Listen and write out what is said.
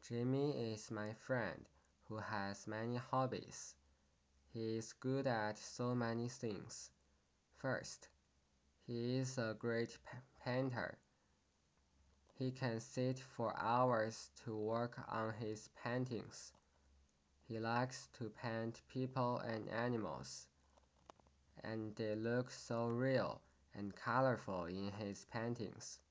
Jimmy is my friend who has many hobbies. He is good at so many things. First, he is a great painter. He can sit for hours to work on his paintings. He likes to paint people and animals, and they look so real and colorful in his paintings.